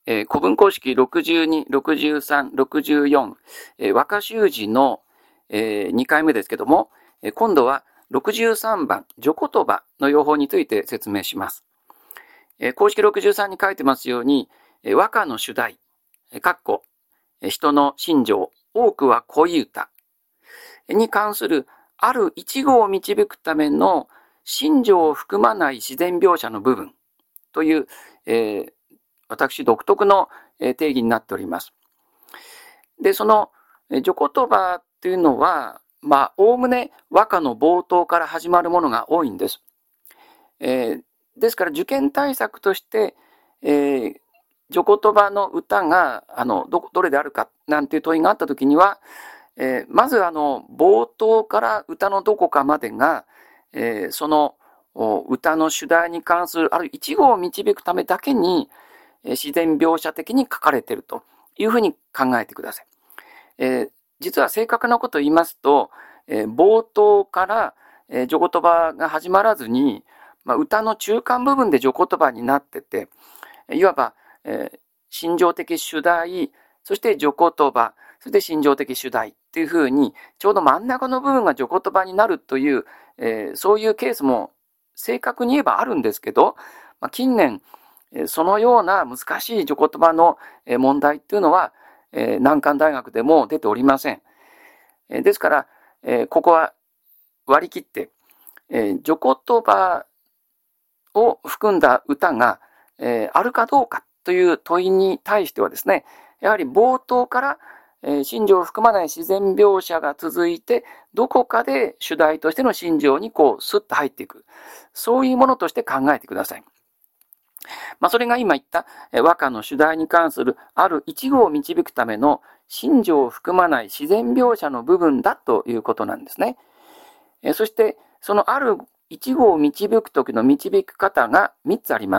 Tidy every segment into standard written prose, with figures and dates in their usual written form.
古文公式62、63、64、和歌集字の、2回目ですけども、今度は63番、序言葉の用法について説明します。公式63に書いてますように、和歌の主題、人の心情、多くは恋歌に関するある一語を導くための心情を含まない自然描写の部分という、私独特の定義になっております。で、その序言葉というのは、おおむね和歌の冒頭から始まるものが多いんです。ですから受験対策として、序言葉の歌がどれであるかなんていう問いがあったときには、まず冒頭から歌のどこかまでが、その歌の主題に関するある一語を導くためだけに自然描写的に書かれているというふうに考えてください。実は正確なことを言いますと、冒頭から序言葉が始まらずに、歌の中間部分で序言葉になってて、いわば、心情的主題、そして序言葉、そして心情的主題っていうふうに、ちょうど真ん中の部分が序言葉になるという、そういうケースも正確に言えばあるんですけど、近年、そのような難しい序言葉の問題っていうのは、難関大学でも出ておりません。ですから、ここは割り切って、序言葉を含んだ歌が、あるかどうかという問いに対してはですね、やはり冒頭から、心情を含まない自然描写が続いて、どこかで主題としての心情にスッと入っていく。そういうものとして考えてください。それが今言った和歌の主題に関するある一語を導くための心情を含まない自然描写の部分だということなんですね。そしてそのある一語を導くときの導く方が3つあります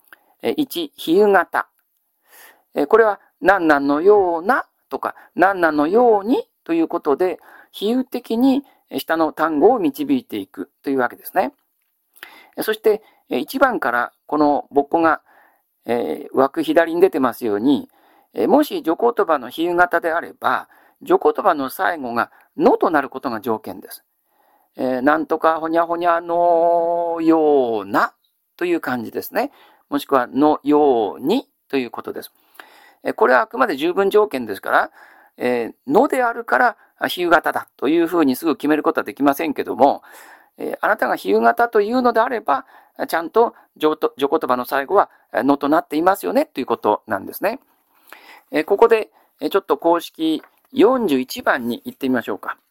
。1、比喩型。これは何々のようなとか何々のようにということで比喩的に下の単語を導いていくというわけですね。そして1番からこのボッコが枠左に出てますように、もし序言葉の比喩型であれば、序言葉の最後がのとなることが条件です。なんとかほにゃほにゃのようなという感じですね。もしくはのようにということです。これはあくまで十分条件ですから、のであるから比喩型だというふうにすぐ決めることはできませんけども、あなたが比喩型というのであれば、ちゃんと序言葉の最後はのとなっていますよねということなんですね。ここでちょっと公式41番に行ってみましょうか。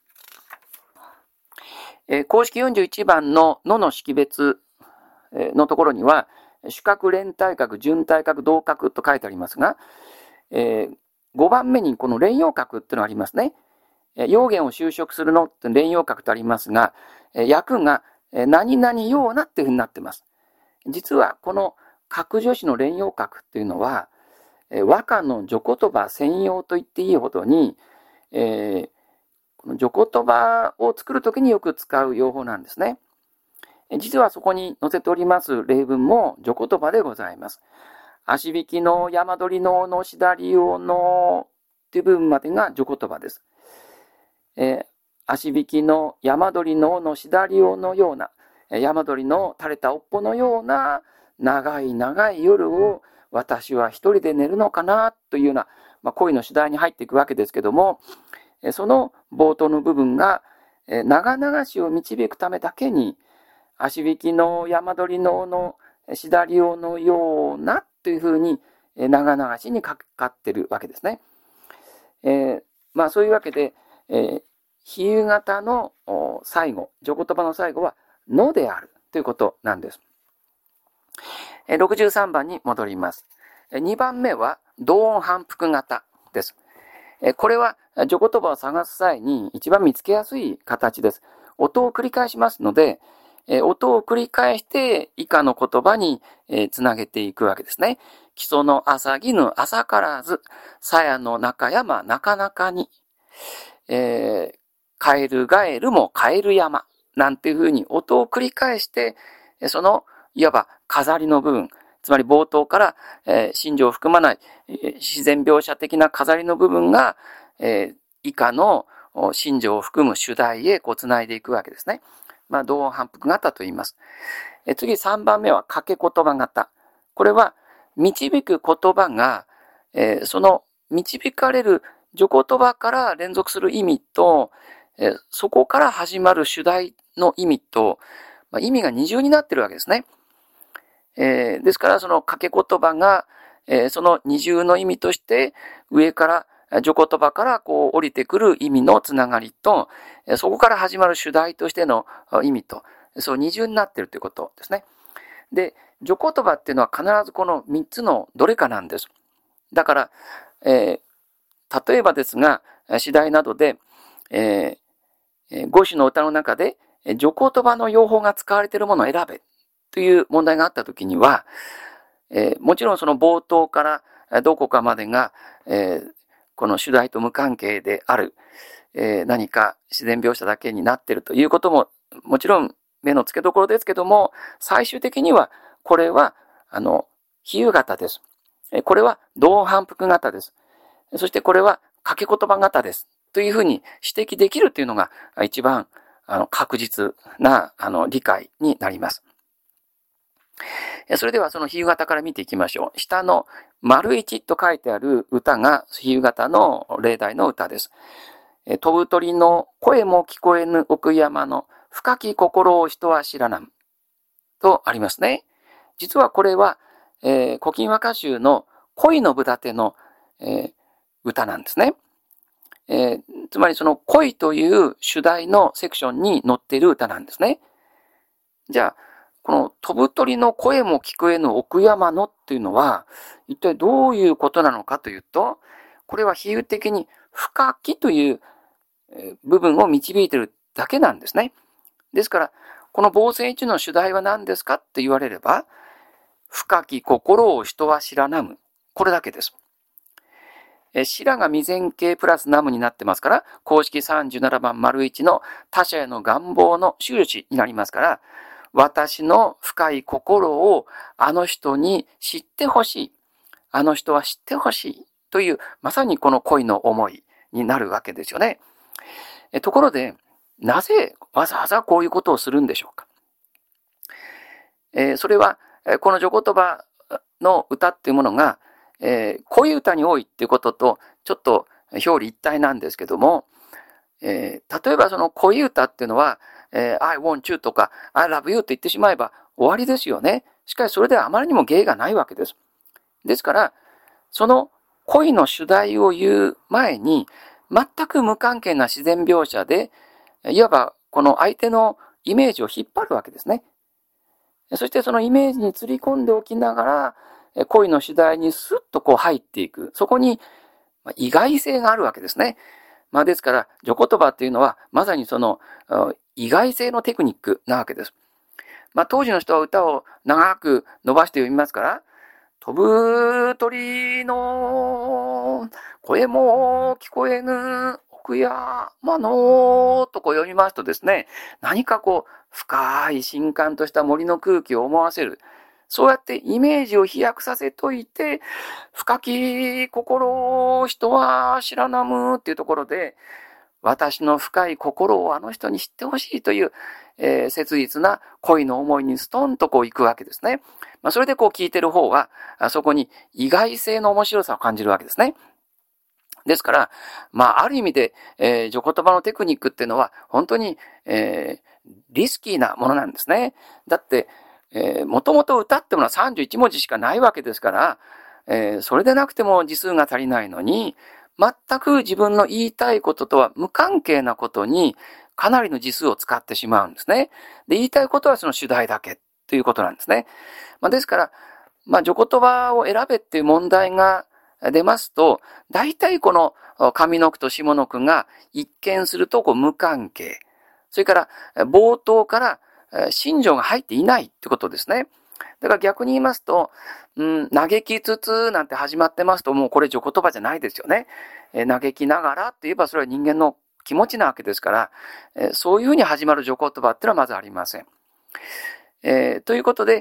公式41番ののの識別のところには、主格、連体格、準体格、同格と書いてありますが、5番目にこの連用格っていうのがありますね。用言を修飾するのって連用格とありますが、訳が何々ようなっていうふうになっています。実はこの格助詞の連用格っていうのは、和歌の序言葉専用と言っていいほどに、この序言葉を作るときによく使う用法なんですね。実はそこに載せております例文も序言葉でございます。足引きの山鳥のしだりおのという部分までが序言葉です。足引きの山鳥のしだりおのような、山鳥の垂れた尾っぽのような長い長い夜を私は一人で寝るのかなというような、恋の主題に入っていくわけですけども、その冒頭の部分が長々しを導くためだけに、足引きの山鳥のしだりおのようなというふうに長々しにかかっているわけですね。そういうわけで、比喩型の最後、序言葉の最後はのであるということなんです。63番に戻ります。2番目は同音反復型です。これは序言葉を探す際に一番見つけやすい形です。音を繰り返しますので、音を繰り返して以下の言葉につなげていくわけですね。木曽の朝絹朝からず、鞘の中山なかなかに、カエルガエルもカエル山なんていうふうに音を繰り返して、そのいわば飾りの部分、 つまり冒頭から、心情を含まない、自然描写的な飾りの部分が、以下の心情を含む主題へつないでいくわけですね。同音反復型と言います。次3番目は掛け言葉型。これは導く言葉が、その導かれる序言葉から連続する意味と、そこから始まる主題の意味と、意味が二重になっているわけですね。ですからその掛け言葉が、その二重の意味として上から序言葉から降りてくる意味のつながりと、そこから始まる主題としての意味と、そう二重になっているということですね。で、序言葉っていうのは必ずこの3つのどれかなんです。だから、例えばですが、詩題などで、五種の歌の中で序言葉の用法が使われているものを選べという問題があったときには、もちろんその冒頭からどこかまでが、この主題と無関係である、何か自然描写だけになっているということももちろん目の付けどころですけども、最終的にはこれは比喩型です。これは同音反復型です。そしてこれは掛け言葉型ですというふうに指摘できるというのが一番確実な理解になります。それではその比喩型から見ていきましょう。下の丸一と書いてある歌が比喩型の例題の歌です。飛ぶ鳥の声も聞こえぬ奥山の深き心を人は知らなんとありますね。実はこれは、古今和歌集の恋のぶだての、歌なんですね。つまりその恋という主題のセクションに載っている歌なんですね。じゃあ、この飛ぶ鳥の声も聞こえぬ奥山のっていうのは一体どういうことなのかというと、これは比喩的に深きという部分を導いているだけなんですね。ですから、この傍線一の主題は何ですかって言われれば、深き心を人は知らなむ。これだけです。知らが未然形プラスナムになってますから、公式37番丸1の他者への願望の印になりますから、私の深い心をあの人に知ってほしい。あの人は知ってほしい。という、まさにこの恋の思いになるわけですよね。ところで、なぜわざわざこういうことをするんでしょうか。それは、この序言葉の歌っていうものが、恋歌に多いっていうことと、ちょっと表裏一体なんですけども、例えばその恋歌っていうのは、I want you とか I love you って言ってしまえば終わりですよね。しかしそれではあまりにも芸がないわけです。ですから、その恋の主題を言う前に、全く無関係な自然描写で、いわばこの相手のイメージを引っ張るわけですね。そしてそのイメージに釣り込んでおきながら、恋の主題にスッと入っていく。そこに意外性があるわけですね。ですから、序言葉っていうのは、まさにその意外性のテクニックなわけです。当時の人は歌を長く伸ばして読みますから、飛ぶ鳥の声も聞こえぬ奥山のと読みますとですね、何か深い深感とした森の空気を思わせる。そうやってイメージを飛躍させといて、深き心を人は知らなむっていうところで、私の深い心をあの人に知ってほしいという、切実な恋の思いにストンと行くわけですね。それで聞いてる方は、そこに意外性の面白さを感じるわけですね。ですから、ある意味で、序言葉のテクニックっていうのは、本当に、リスキーなものなんですね。だって、もともと歌ってものは31文字しかないわけですから、それでなくても字数が足りないのに、全く自分の言いたいこととは無関係なことにかなりの字数を使ってしまうんですね。で、言いたいことはその主題だけということなんですね。ですから、序言葉を選べっていう問題が出ますと、大体この上の句と下の句が一見すると無関係。それから冒頭から心情が入っていないってことですね。だから逆に言いますと、嘆きつつなんて始まってますと、もうこれ序言葉じゃないですよね。嘆きながらって言えばそれは人間の気持ちなわけですから、そういうふうに始まる序言葉ってのはまずありません。ということで、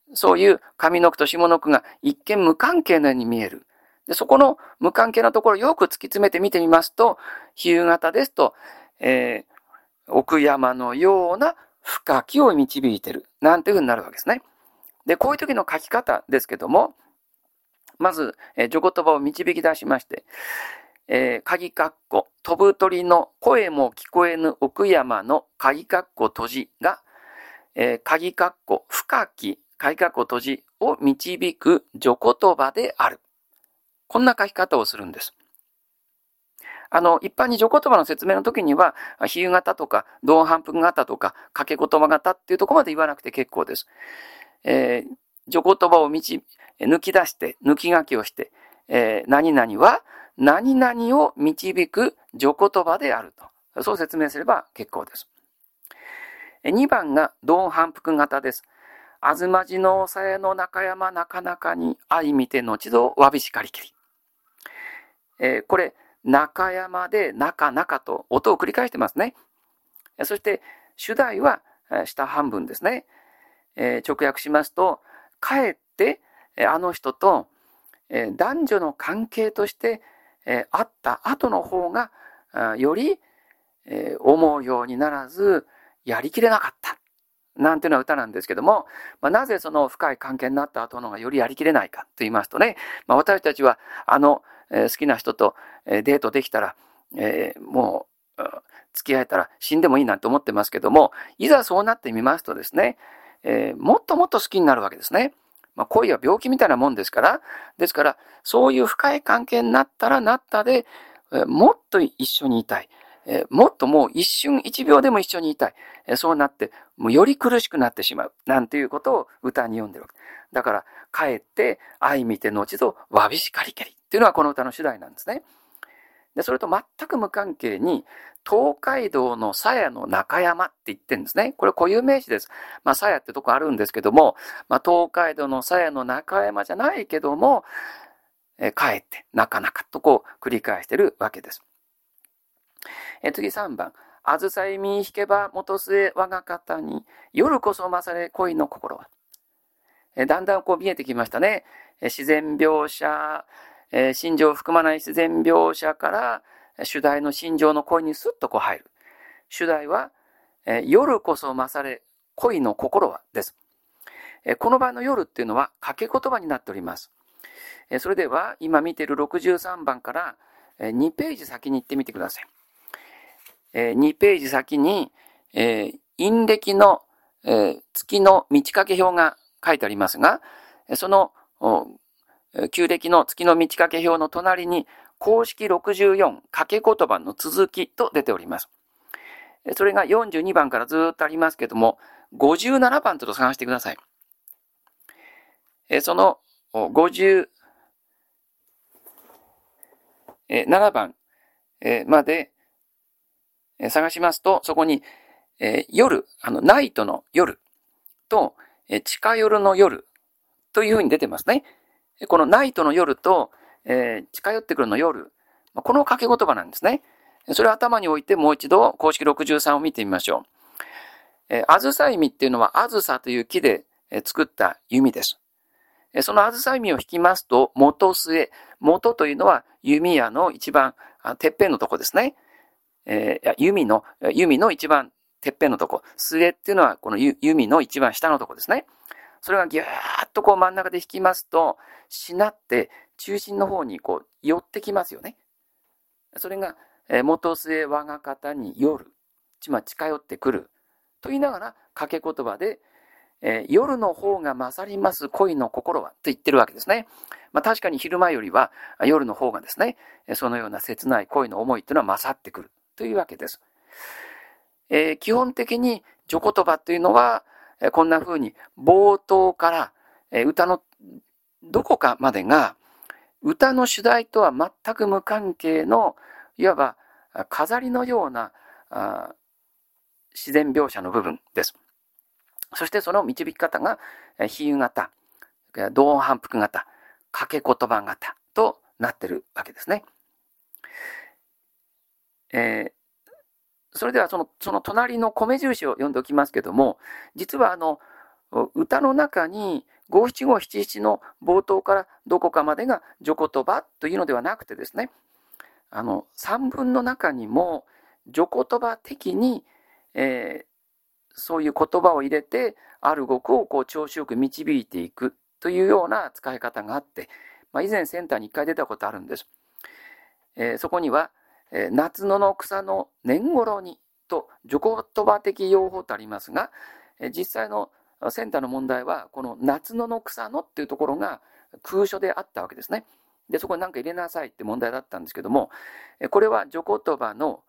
そういう上の句と下の句が一見無関係のように見える。で、そこの無関係なところをよく突き詰めて見てみますと、比喩型ですと、奥山のような深きを導いている。なんていうふうになるわけですね。で、こういう時の書き方ですけども、まず、序言葉を導き出しまして、鍵括弧、飛ぶ鳥の声も聞こえぬ奥山の鍵括弧閉じが、鍵括弧、深き、鍵括弧閉じを導く序言葉である。こんな書き方をするんです。一般に序言葉の説明の時には、比喩型とか、同反復型とか、掛け言葉型っていうところまで言わなくて結構です。序言葉を抜き出して、抜き書きをして、何々は、何々を導く序言葉であると。そう説明すれば結構です。2番が同反復型です。あずまじのさやの中山なかなかに相見て後度わびしかりきり。これ、中山で中中と音を繰り返してますね。そして、主題は下半分ですね。直訳しますと、かえってあの人と男女の関係として会った後の方がより思うようにならずやりきれなかった。なんていうのは歌なんですけども、なぜその深い関係になった後のがよりやりきれないかと言いますとね、私たちは好きな人とデートできたら、もう付き合えたら死んでもいいなんて思ってますけども、いざそうなってみますとですね、もっともっと好きになるわけですね。恋は病気みたいなもんですから、そういう深い関係になったらなったで、もっと一緒にいたい。もっともう一瞬一秒でも一緒にいたい。そうなって、もうより苦しくなってしまう。なんていうことを歌に読んでるわけ。だから、かえって愛見て後度わびしかりけり。っていうのはこの歌の主題なんですね。で、それと全く無関係に、東海道の鞘の中山って言ってるんですね。これ固有名詞です。鞘ってとこあるんですけども、東海道の鞘の中山じゃないけども、かえってなかなかと繰り返してるわけです。次3番。あずさいみ引けば元末我が方に、夜こそ勝れ恋の心は。だんだん見えてきましたね。自然描写、心情を含まない自然描写から主題の心情の恋にスッと入る。主題は、夜こそ勝れ恋の心はです。この場合の夜っていうのは掛け言葉になっております。それでは今見ている63番から2ページ先に行ってみてください。2ページ先に陰暦の月の満ち欠け表が書いてありますが、その旧暦の月の満ち欠け表の隣に公式64掛け言葉の続きと出ております。それが42番からずっとありますけども、57番と探してください。その57番まで探しますと、そこに夜、ナイトの夜と近夜の夜というふうに出てますね。このナイトの夜と近寄ってくるの夜、この掛け言葉なんですね。それを頭に置いてもう一度公式63を見てみましょう。あずさいみっていうのはあずさという木で作った弓です。そのあずさいみを引きますと元末、元というのは弓矢の一番てっぺんのとこですね。弓の一番てっぺんのとこ、末っていうのはこの弓の一番下のとこですね。それがぎゅーっと真ん中で引きますと、しなって中心の方に寄ってきますよね。それが元末我が方に夜、近寄ってくると言いながら掛け言葉で、夜の方が勝ります恋の心はと言ってるわけですね。確かに昼間よりは夜の方がですね、そのような切ない恋の思いというのは勝ってくるというわけです。基本的に序言葉というのはこんな風に冒頭から歌のどこかまでが歌の主題とは全く無関係のいわば飾りのような自然描写の部分です。そしてその導き方が比喩型、同音反復型、掛け言葉型となっているわけですね。それではその隣の米印を読んでおきますけども、実は歌の中に五七五七七の冒頭からどこかまでが序言葉というのではなくてですね、散文の中にも序言葉的に、そういう言葉を入れて、ある語句を調子よく導いていくというような使い方があって、以前センターに一回出たことあるんです。そこには、夏野の草の年頃にと序言葉的用法とありますが、実際のセンターの問題はこの夏野の草のっていうところが空所であったわけですね。でそこに何か入れなさいって問題だったんですけども、これは序言葉の、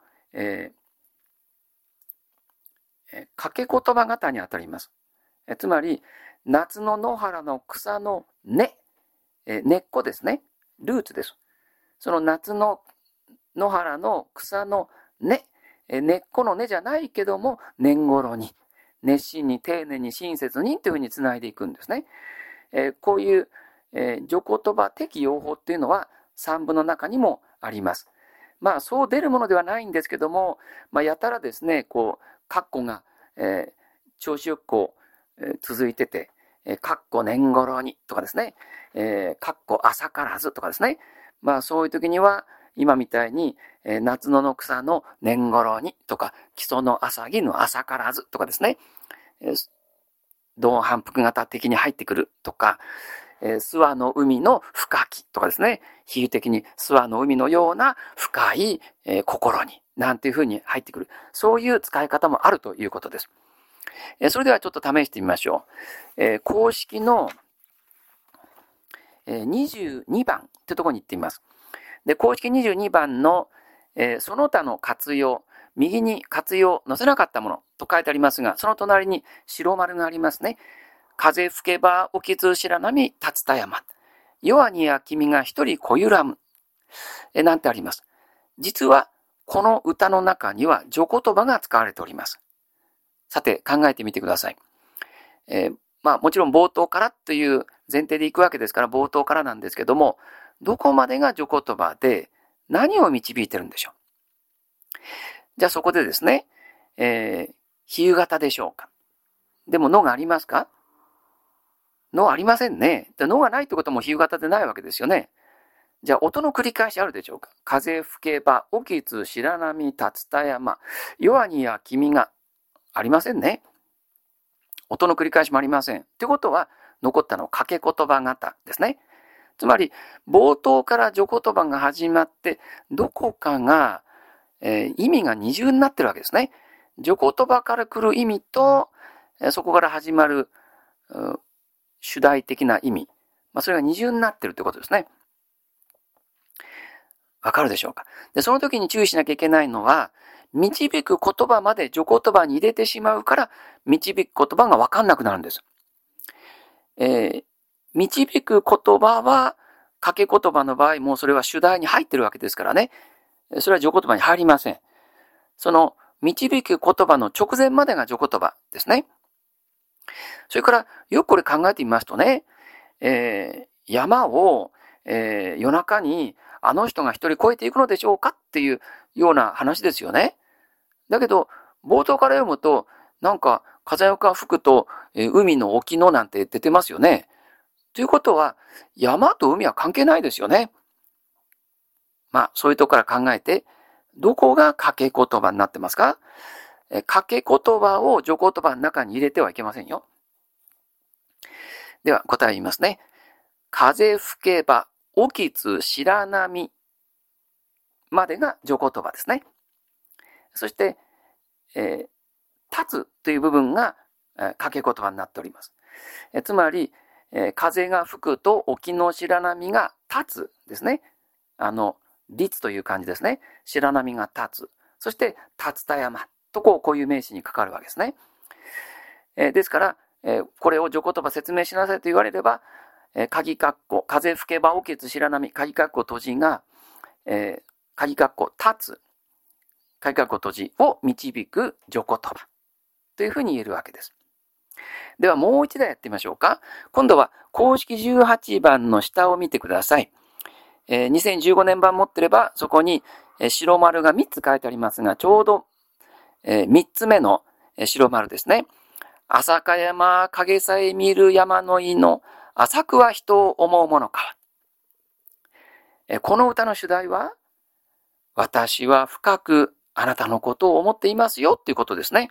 掛け言葉型にあたります。つまり夏の野原の草の根、根っこですね、ルーツです。その夏の野原の草の根、根っこの根じゃないけども年頃に熱心に丁寧に親切にというふうにつないでいくんですね。こういう、序言葉的用法っていうのは散文の中にもあります。そう出るものではないんですけども、やたらですね、括弧が、調子よく続いてて、括弧年頃にとかですね、括弧朝からずとかですね、そういう時には今みたいに、夏野の草の年頃にとか、木曽の朝木の朝からずとかですね、同反復型的に入ってくるとか、諏訪の海の深きとかですね、比喩的に諏訪の海のような深い、心になんていうふうに入ってくる、そういう使い方もあるということです。それではちょっと試してみましょう。公式の22番というところに行ってみます。で、公式22番の、その他の活用、右に活用載せなかったものと書いてありますが、その隣に白丸がありますね。風吹けば起きず白波立つた山。夜にや君が一人こゆらむ。なんてあります。実はこの歌の中には序言葉が使われております。さて考えてみてください。もちろん冒頭からという前提でいくわけですから冒頭からなんですけども、どこまでが序言葉で何を導いてるんでしょう。じゃあそこでですね、比喩型でしょうか。でものがありますか？のありませんね。のがないってことも比喩型でないわけですよね。じゃあ音の繰り返しあるでしょうか。風吹けば起きず白波立つた山。夜にや君がありませんね。音の繰り返しもありません。ってことは残ったの掛け言葉型ですね。つまり冒頭から序言葉が始まってどこかが、意味が二重になってるわけですね。序言葉から来る意味と、そこから始まる主題的な意味、それが二重になってるということですね。わかるでしょうか。で、その時に注意しなきゃいけないのは、導く言葉まで序言葉に入れてしまうから、導く言葉がわかんなくなるんです。導く言葉は、掛け言葉の場合もそれは主題に入ってるわけですからね。それは序言葉に入りません。その、導く言葉の直前までが序言葉ですね。それから、よくこれ考えてみますとね、山を、夜中にあの人が一人越えていくのでしょうかっていうような話ですよね。だけど、冒頭から読むと、なんか風が吹くと、海の沖のなんて出てますよね。ということは、山と海は関係ないですよね。そういうところから考えて、どこが掛け言葉になってますか？掛け言葉を序言葉の中に入れてはいけませんよ。では答え言いますね。風吹けば起きず白波までが序言葉ですね。そして、立つという部分が掛け言葉になっております。つまり、風が吹くと沖の白波が立つですね。立という感じですね。白波が立つ。そして、立つた山とこういう名詞にかかるわけですね。ですから、これを序言葉説明しなさいと言われれば、鍵括弧、風吹けば起きず白波、鍵括弧閉じが、鍵括弧立つ、鍵括弧閉じを導く序言葉というふうに言えるわけです。ではもう一度やってみましょうか。今度は公式18番の下を見てください。2015年版持ってればそこに白丸が3つ書いてありますが、ちょうど3つ目の白丸ですね。 朝香山影さえ見る山の井の浅くは人を思うものか。この歌の主題は、私は深くあなたのことを思っていますよっていうことですね。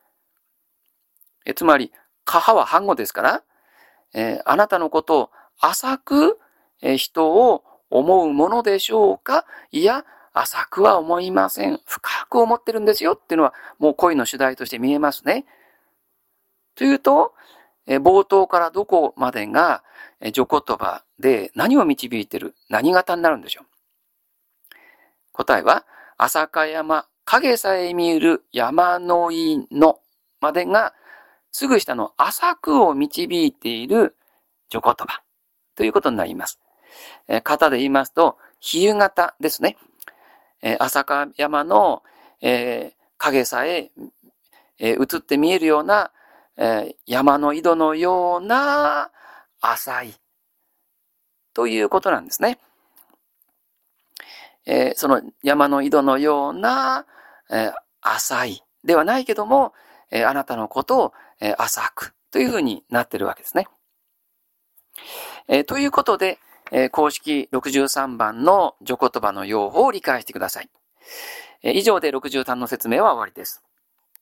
つまり、カハは反語ですから、あなたのことを浅く人を思うものでしょうか？いや、浅くは思いません。深く思ってるんですよっていうのは、もう恋の主題として見えますね。というと、冒頭からどこまでが序言葉で何を導いている、何型になるんでしょう。答えは、朝香山、影さえ見える山の井のまでが、すぐ下の浅くを導いている序言葉ということになります。型で言いますと、比喩型ですね。朝香山の、影さえ、映って見えるような、山の井戸のような浅いということなんですね。その山の井戸のような、浅いではないけども、あなたのことを、浅くというふうになっているわけですね。ということで、公式63番の序言葉の用法を理解してください。以上で63の説明は終わりです。